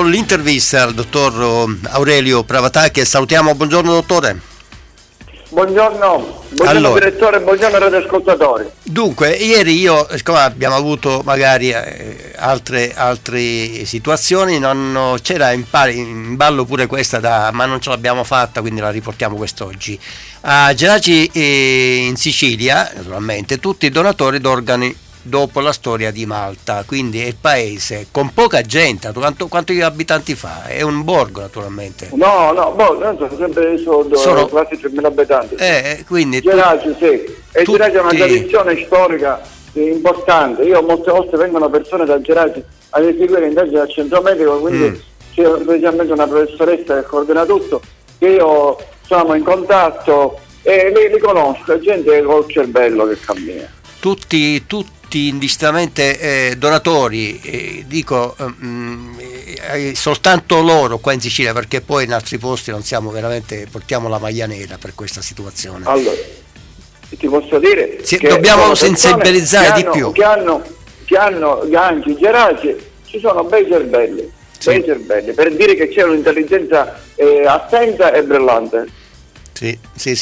con l'intervista al dottor Aurelio Pravatà, che salutiamo. Buongiorno dottore. Buongiorno Allora, direttore, buongiorno radioascoltatori. Dunque, ieri siccome abbiamo avuto magari altre situazioni, c'era in ballo pure questa, ma non ce l'abbiamo fatta, quindi la riportiamo quest'oggi. A Geraci in Sicilia, naturalmente, tutti i donatori d'organi dopo la storia di Malta, quindi è il paese con poca gente. Quanti abitanti fa? È un borgo, naturalmente. No, sono sempre sono quasi 3.000 abitanti. Quindi Geraci, sì. E Geraci è una tradizione storica importante. Io molte volte vengono persone da Geraci ad eseguire indagini al centro medico, quindi c'è specialmente una professoressa che coordina tutto, che io siamo in contatto e li conosco, è gente col cervello che cammina. Tutti indistintamente donatori, soltanto loro qua in Sicilia, perché poi in altri posti non siamo veramente, portiamo la maglia nera per questa situazione. Allora, ti posso dire che dobbiamo sensibilizzare di più. Che hanno Ganci, Geraci, ci sono bei cervelli, per dire che c'è un'intelligenza attenta e brillante. Sì,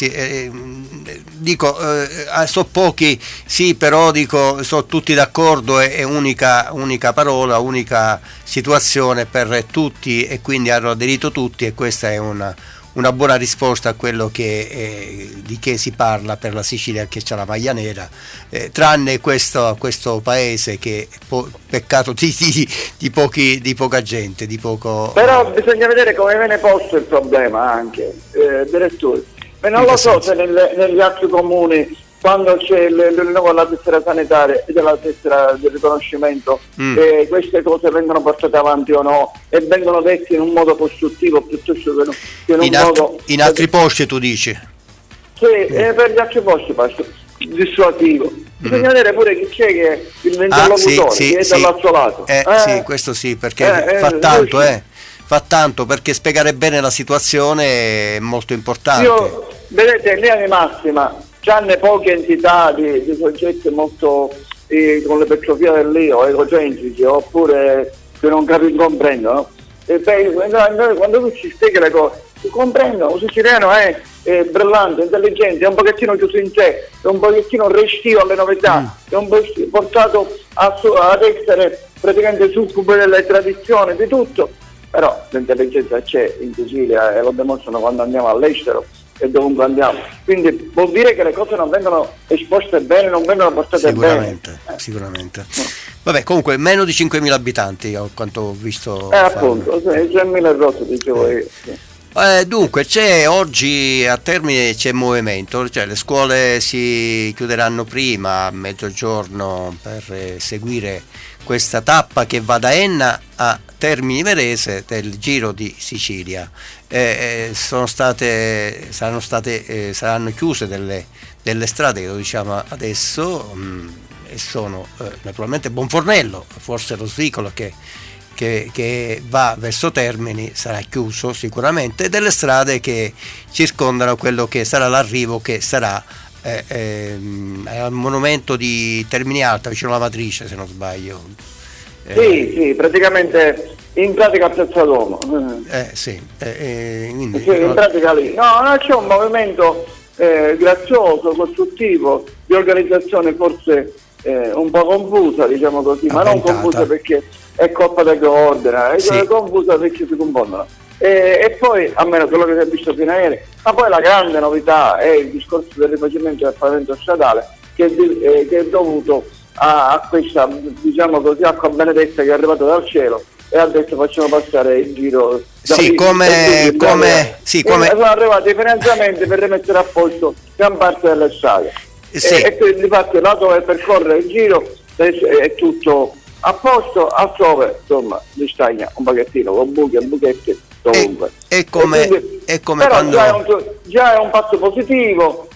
so pochi, sì, però sono tutti d'accordo, è unica parola, unica situazione per tutti, e quindi hanno aderito tutti, e questa è una buona risposta a quello di che si parla per la Sicilia, che c'ha la maglia nera, tranne questo paese che peccato di poca gente, di poco. Però bisogna vedere come viene posto il problema anche, direttore. Ma non lo so se negli altri comuni, quando c'è il rinnovo della tessera sanitaria e della tessera del riconoscimento, queste cose vengono portate avanti o no, e vengono dette in un modo costruttivo piuttosto che in un modo... In altri posti tu dici? Sì, per gli altri posti dissuasivo. Bisogna vedere pure chi c'è che è l'interlocutore, chi è dall'altro lato. Sì, questo sì, perché fa tanto, perché spiegare bene la situazione è molto importante. Vedete, in linea di massima c'hanno poche entità di soggetti molto con l'ipertrofia dell'io, egocentrici, oppure che non comprendono. E quando tu ci spieghi le cose, tu comprendo, un siciliano è brillante, intelligente, è un pochettino chiuso in sé, è un pochettino restio alle novità, è un po' portato ad essere praticamente succubo delle tradizioni, di tutto. Però l'intelligenza c'è in Sicilia e lo dimostrano quando andiamo all'estero e dovunque andiamo. Quindi vuol dire che le cose non vengono esposte bene, non vengono portate bene. Sicuramente. Vabbè, comunque meno di 5.000 abitanti, a quanto ho visto. Appunto, 3.000 rotte, dicevo io. Sì. Dunque oggi a termine c'è movimento, cioè le scuole si chiuderanno prima a mezzogiorno per seguire questa tappa che va da Enna a Termini Imerese del Giro di Sicilia. Saranno chiuse delle strade, lo diciamo adesso, e sono naturalmente Bonfornello, forse lo Svicolo che va verso Termini sarà chiuso sicuramente, delle strade che circondano quello che sarà l'arrivo, che sarà al monumento di Termini Alta, vicino alla Matrice, se non sbaglio. Sì, praticamente in pratica a Piazza Duomo. Quindi, in pratica lì. No, c'è un movimento grazioso, costruttivo, di organizzazione forse un po' confusa, diciamo così, ma non confusa perché è colpa del che ordina, è confusa perché si confondono. E poi, almeno quello che si è visto fino a ieri, ma poi la grande novità è il discorso del rifacimento del pavimento stradale, che è dovuto a questa, diciamo così, acqua benedetta che è arrivata dal cielo e ha detto facciamo passare il giro. Sono arrivati i finanziamenti per rimettere a posto gran parte delle strade. E quindi infatti là dove percorre il giro è tutto a posto, altrove insomma li stagna un pochettino con buchi e buchetti dovunque. È come però quando già è un passo positivo,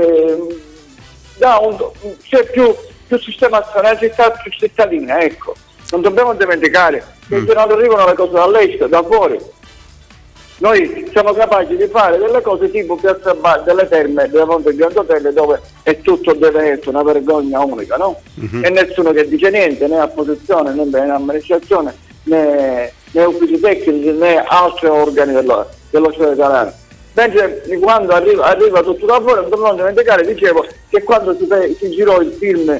c'è più sistemazione della città più cittadina, ecco. Non dobbiamo dimenticare che se non arrivano le cose dall'estero, da fuori, noi siamo capaci di fare delle cose tipo Piazza Bar, delle terme, delle Ponte Grand Hotel, dove è tutto deve essere una vergogna unica, no? E nessuno che dice niente, né opposizione, né amministrazione, né né uffici tecnici né altri organi dello Stato italiano. Mentre quando arriva tutto da fuori, non dobbiamo dimenticare, dicevo, che quando si girò il film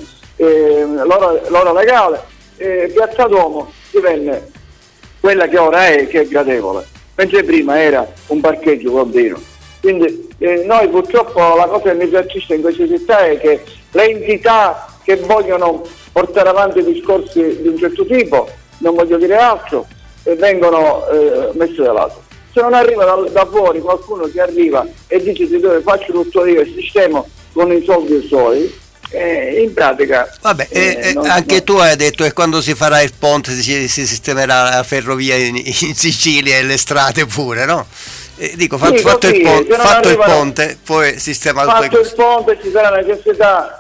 L'ora legale, Piazza Duomo divenne quella che ora è, che è gradevole, mentre prima era un parcheggio continuo. Quindi noi purtroppo la cosa che mi piacisce in queste città è che le entità che vogliono portare avanti discorsi di un certo tipo, non voglio dire altro, vengono messe da lato. Se non arriva da fuori qualcuno che arriva e dice dove faccio tutto io e sistemo con i soldi suoi, in pratica vabbè, anche tu hai detto che quando si farà il ponte si sistemerà la ferrovia in Sicilia e le strade pure, no? Dico, fatto il ponte, poi sistema fatto il ponte, ci sarà necessità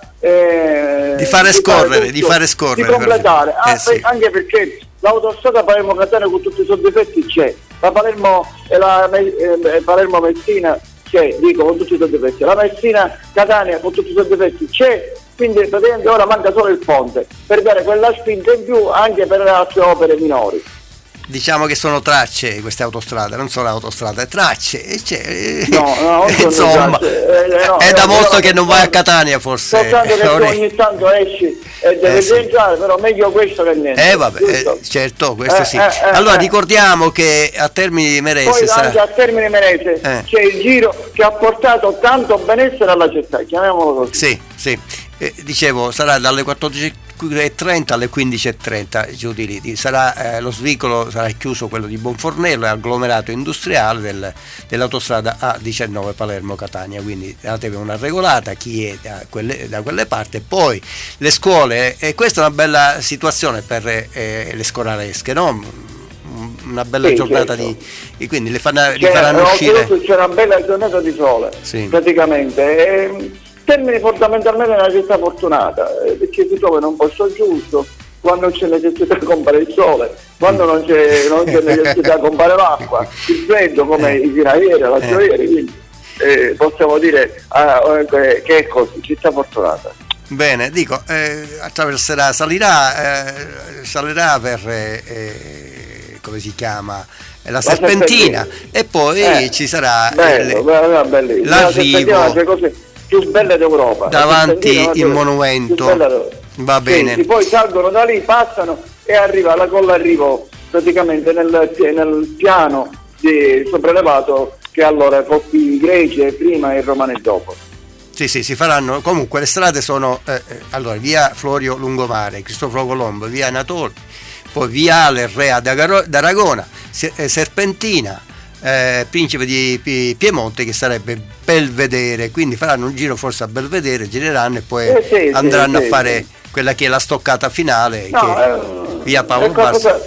di fare scorrere, di completare, sì. Anche perché l'autostrada Palermo-Catania con tutti i suoi difetti c'è, la Palermo e la Palermo-Messina c'è, dico, con tutti i suoi difetti, la Messina-Catania con tutti i suoi difetti c'è, quindi praticamente ora manca solo il ponte per dare quella spinta in più anche per le altre opere minori. Diciamo che sono tracce queste autostrade, non sono autostrade, tracce. No, insomma, è da molto che non vai a Catania, forse. Soltanto che ogni tanto esci e devi rientrare, però meglio questo che niente. Vabbè, certo, questo sì. Allora ricordiamo che a Termini Imerese poi anche a Termini Imerese c'è il giro che ha portato tanto benessere alla città, chiamiamolo così. Sì. Dicevo, sarà dalle 14:30 alle 15:30 giù di lì. Sarà lo svincolo sarà chiuso, quello di Bonfornello, è agglomerato industriale dell'autostrada A19 Palermo-Catania, quindi datevi una regolata chi è da quelle parti. Poi le scuole, e questa è una bella situazione per le scolaresche, no? Una bella giornata, certo. Quindi li faranno uscire. C'è una bella giornata di sole, praticamente. Termini fondamentalmente è una città fortunata, perché si trova in un posto giusto, quando c'è necessità di comprare il sole, quando non c'è necessità di comprare l'acqua, il freddo come fino a ieri, l'altro ieri, quindi possiamo dire che è così, città fortunata. Bene, dico, attraverserà, salirà per come si chiama? La Serpentina, e poi ci sarà l'arrivo più belle d'Europa davanti il monumento, va bene. Sì, poi salgono da lì, passano e arriva con l'arrivo praticamente nel piano sopraelevato che allora i greci prima e i romani dopo. Sì, si faranno. Comunque le strade sono allora via Florio Lungomare, Cristoforo Colombo, via Anatoli, poi viale Re d'Aragona, Serpentina, Principe di Piemonte, che sarebbe Belvedere, quindi faranno un giro forse a Belvedere, gireranno e poi andranno a fare quella che è la stoccata finale, via Paolo Barsa,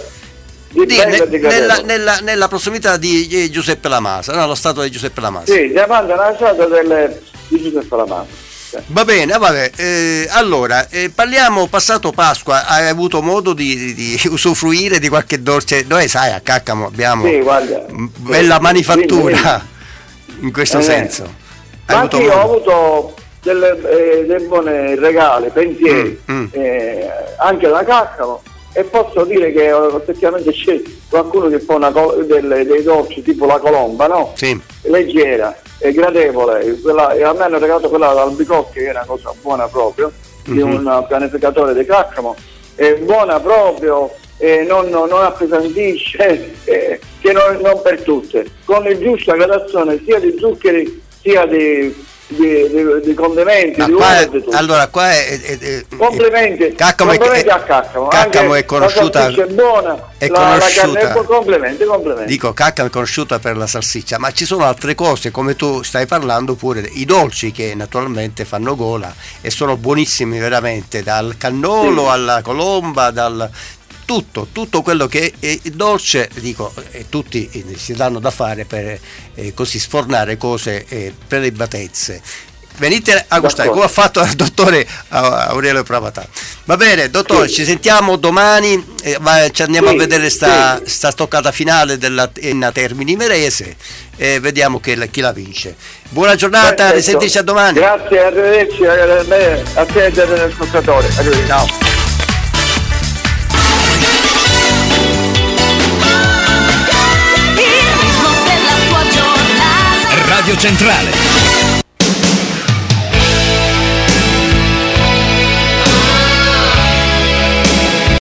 nella prossimità di Giuseppe Lamasa, no? Lo stato di Giuseppe Lamasa. Sì, davanti alla strada di Giuseppe Lamasa. Va bene, allora parliamo passato Pasqua. Hai avuto modo di usufruire di qualche dolce? Noi sai, a Caccamo abbiamo bella manifattura in questo senso. Io ho avuto dei buoni regali, pensieri anche da Caccamo, e posso dire che effettivamente c'è qualcuno che fa dei dolci tipo la colomba, no? Sì. Leggera e gradevole, a me hanno regalato quella dall'Albicocchi, che è una cosa buona proprio, di un pianificatore di Caccamo, è buona proprio, non appesantisce, che non per tutte, con il giusta gradazione sia di zuccheri sia di condimenti, allora qua è complimenti a Caccamo. Caccamo è conosciuta, la salsiccia è buona, la carne è buona, complimenti. Dico, Caccamo è conosciuta per la salsiccia, ma ci sono altre cose, come tu stai parlando, pure i dolci che naturalmente fanno gola e sono buonissimi veramente, dal cannolo alla colomba, tutto quello che è dolce, dico, tutti si danno da fare per così sfornare cose, prelibatezze. Venite a gustare, come ha fatto il dottore Aurelio Pravatà. Va bene, dottore, ci sentiamo domani, ci andiamo a vedere sta stoccata finale della Termini Imerese e vediamo chi la vince. Buona giornata, risentirci a domani. Grazie, arrivederci a te e agli ascoltatori. Ciao. centrale.